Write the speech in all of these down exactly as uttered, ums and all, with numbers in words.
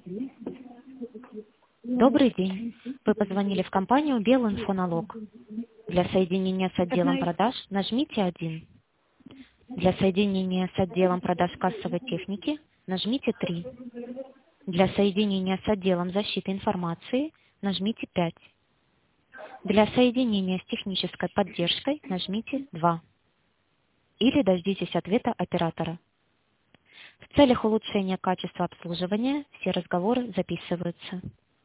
Добрый день. Вы позвонили в компанию Белинфоналог. Для соединения с отделом продаж нажмите один. Для соединения с отделом продаж кассовой техники нажмите три. Для соединения с отделом защиты информации нажмите пять. Для соединения с технической поддержкой нажмите два. Или дождитесь ответа оператора. В целях улучшения качества обслуживания все разговоры записываются.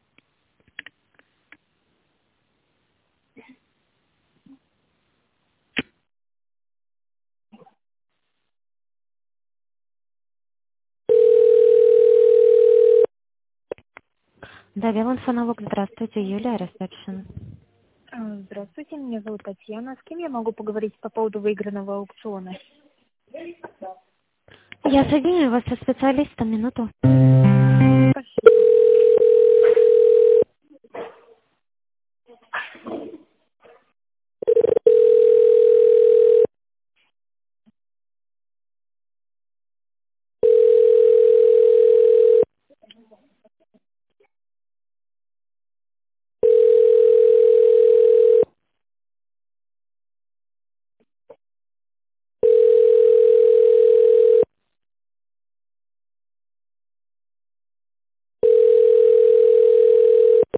Да, Белинфоналог, здравствуйте, Юлия, ресепшн. А, Здравствуйте, меня зовут Татьяна. С кем я могу поговорить по поводу выигранного аукциона? Я соединю вас со специалистом, минуту.